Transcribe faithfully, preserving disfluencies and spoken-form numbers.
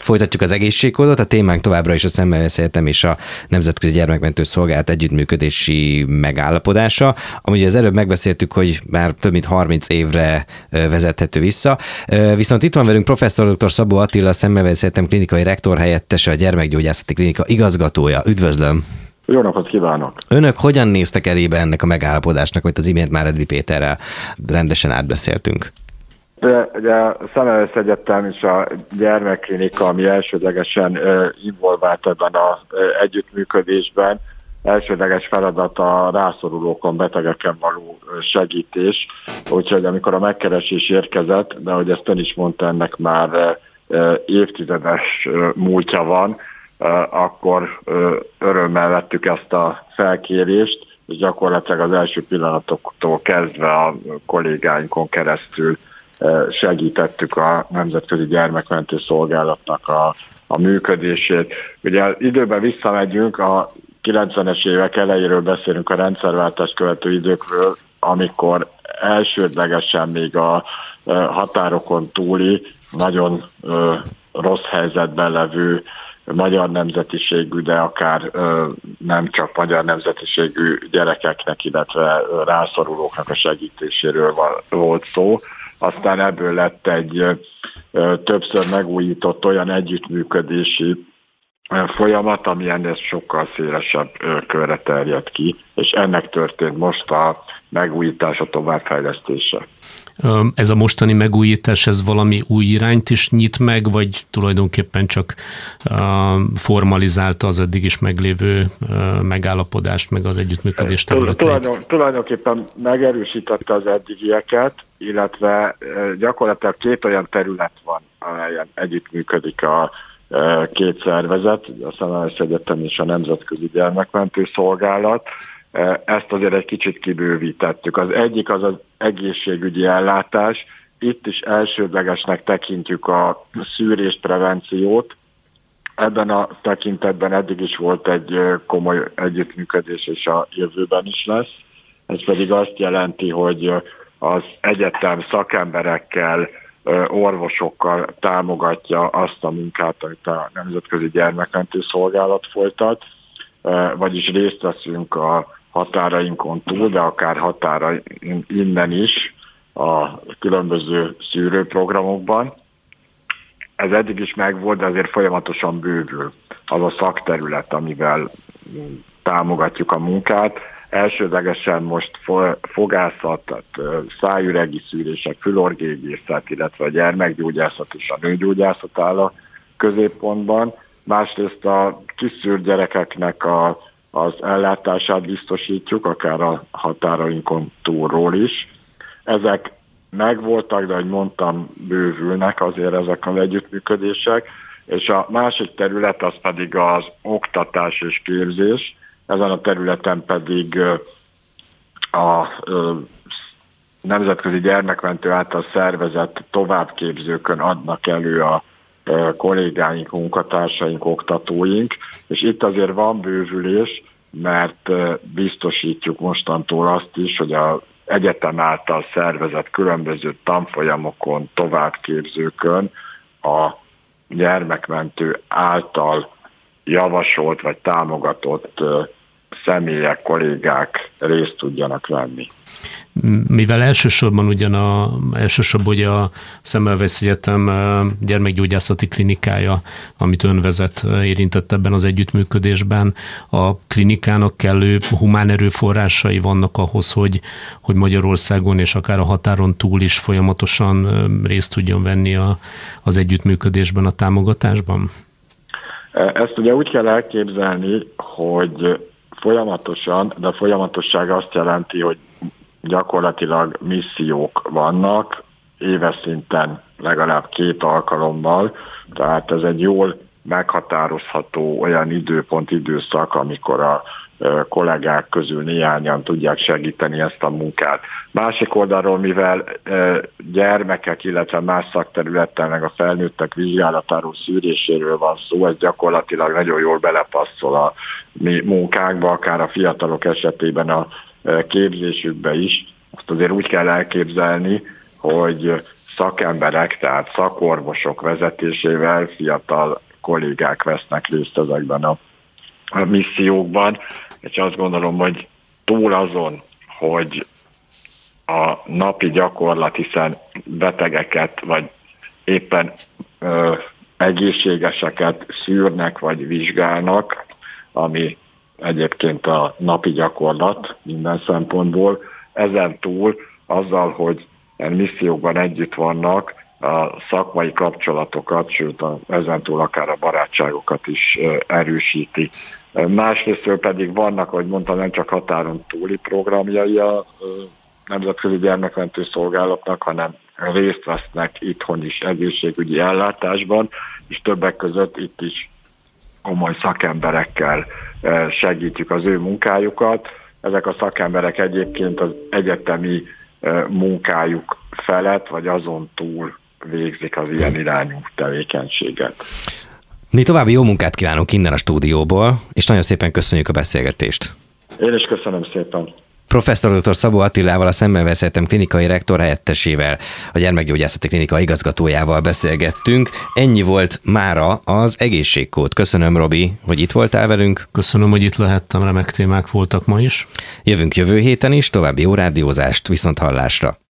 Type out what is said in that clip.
Folytatjuk az egészségkódot, a témánk továbbra is a Semmelweis Egyetem és a Nemzetközi Gyermekmentő Szolgálat együttműködési megállapodása, amúgy az előbb megbeszéltük, hogy már több mint harminc évre vezethető vissza. Viszont itt van velünk professzor dr. Szabó Attila, a Semmelweis Egyetem klinikai rektor helyettese, a gyermekgyógyászati klinika igazgatója. Üdvözlöm! Jó napot kívánok! Önök hogyan néztek elébe ennek a megállapodásnak, amit az imént már Edli Péterrel rendesen átbeszéltünk? De ugye a Semmelweis Egyetem és a gyermekklinika, ami elsődlegesen uh, involvált ebben az uh, együttműködésben, elsődleges feladat a rászorulókon, betegeken való segítés. Úgyhogy amikor a megkeresés érkezett, de ahogy ezt ön is mondta, ennek már uh, évtizedes uh, múltja van, uh, akkor uh, örömmel vettük ezt a felkérést, és gyakorlatilag az első pillanatoktól kezdve a kollégáinkon keresztül segítettük a Nemzetközi Gyermekmentő Szolgálatnak a, a működését. Ugye időben visszamegyünk, a kilencvenes évek elejéről beszélünk, a rendszerváltást követő időkről, amikor elsődlegesen még a határokon túli, nagyon rossz helyzetben levő magyar nemzetiségű, de akár nem csak magyar nemzetiségű gyerekeknek, illetve rászorulóknak a segítéséről volt szó. Aztán ebből lett egy ö, többször megújított olyan együttműködési ö, folyamat, ami ennél sokkal szélesebb ö, körre terjed ki, és ennek történt most a megújítás, a továbbfejlesztése. Ez a mostani megújítás, ez valami új irányt is nyit meg, vagy tulajdonképpen csak formalizálta az eddig is meglévő megállapodást, meg az együttműködés területeit? Tulajdon, tulajdonképpen megerősítette az eddigieket, illetve gyakorlatilag két olyan terület van, amelyen együttműködik a két szervezet, a Semmelweis Egyetem és a Nemzetközi Gyermekmentő Szolgálat. Ezt azért egy kicsit kibővítettük. Az egyik az az egészségügyi ellátás. Itt is elsődlegesnek tekintjük a szűrést, prevenciót. Ebben a tekintetben eddig is volt egy komoly együttműködés, és a jövőben is lesz. Ez pedig azt jelenti, hogy az egyetem szakemberekkel, orvosokkal támogatja azt a munkát, amit a Nemzetközi Gyermekmentő Szolgálat folytat, vagyis részt veszünk a határainkon túl, de akár határa innen is a különböző szűrőprogramokban. Ez eddig is megvolt, de azért folyamatosan bővül az a szakterület, amivel támogatjuk a munkát. Elsődlegesen most fogászat, tehát szájüregi szűrések, fülorgégészet, illetve a gyermekgyógyászat és a nőgyógyászat áll a középpontban. Másrészt a kiszűrt gyerekeknek a, az ellátását biztosítjuk, akár a határainkon túlról is. Ezek megvoltak, de ahogy mondtam, bővülnek azért ezek az együttműködések. És a másik terület az pedig az oktatás és képzés. Ezen a területen pedig a Nemzetközi Gyermekmentő által szervezett továbbképzőkön adnak elő a kollégáink, munkatársaink, oktatóink, és itt azért van bővülés, mert biztosítjuk mostantól azt is, hogy az egyetem által szervezett különböző tanfolyamokon, továbbképzőkön a gyermekmentő által javasolt vagy támogatott személyek, kollégák részt tudjanak venni. Mivel elsősorban ugyan a, elsősorban ugye a Semmelweis Egyetem gyermekgyógyászati klinikája, amit ön vezet, érintett ebben az együttműködésben, a klinikának kellő humán erőforrásai vannak ahhoz, hogy, hogy Magyarországon és akár a határon túl is folyamatosan részt tudjon venni a, az együttműködésben, a támogatásban? Ezt ugye úgy kell elképzelni, hogy folyamatosan, de a folyamatosság azt jelenti, hogy gyakorlatilag missziók vannak, éves szinten legalább két alkalommal, tehát ez egy jól meghatározható olyan időpont, időszak, amikor a kollégák közül néhányan tudják segíteni ezt a munkát. Másik oldalról, mivel gyermekek, illetve más szakterületen meg a felnőttek vizsgálatáról, szűréséről van szó, ez gyakorlatilag nagyon jól belepasszol a mi munkánkba, akár a fiatalok esetében a képzésükbe is. Azt azért úgy kell elképzelni, hogy szakemberek, tehát szakorvosok vezetésével fiatal kollégák vesznek részt ezekben a, a missziókban, és azt gondolom, hogy túl azon, hogy a napi gyakorlat, hiszen betegeket, vagy éppen ö, egészségeseket szűrnek, vagy vizsgálnak, ami egyébként a napi gyakorlat minden szempontból. Ezen túl azzal, hogy missziókban együtt vannak, a szakmai kapcsolatokat, sőt ezentúl akár a barátságokat is erősíti. Másrésztről pedig vannak, ahogy mondtam, nem csak határon túli programjai a Nemzetközi Gyermekmentő Szolgálatnak, hanem részt vesznek itthon is egészségügyi ellátásban, és többek között itt is komoly szakemberekkel segítjük az ő munkájukat. Ezek a szakemberek egyébként az egyetemi munkájuk felett, vagy azon túl végzik az ilyen irányú tevékenységet. Mi további jó munkát kívánunk innen a stúdióból, és nagyon szépen köszönjük a beszélgetést. Én is köszönöm szépen. Professzor dr. Szabó Attilával, a Szemmelweis Egyetem klinikai rektor helyettesével, a Gyermekgyógyászati Klinika igazgatójával beszélgettünk. Ennyi volt mára az Egészségkód. Köszönöm, Robi, hogy itt voltál velünk. Köszönöm, hogy itt lehettem, remek témák voltak ma is. Jövünk jövő héten is, további jó rádiózást, viszont hallásra.